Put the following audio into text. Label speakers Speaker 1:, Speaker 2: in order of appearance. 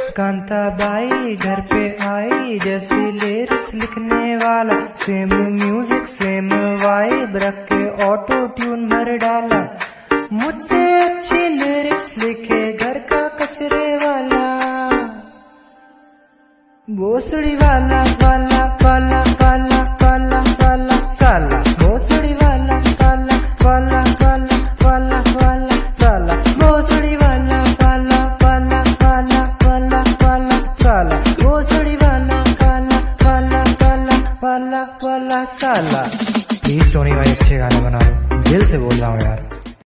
Speaker 1: कांताबाई घर पे आई जैसी लिरिक्स लिखने वाला, सेम म्यूजिक सेम वाइब रख के ऑटो ट्यून भर डाला। मुझसे अच्छी लिरिक्स लिखे घर का कचरे वाला, भोसड़ी वाला वाला वाला वाला वाला वाला साला।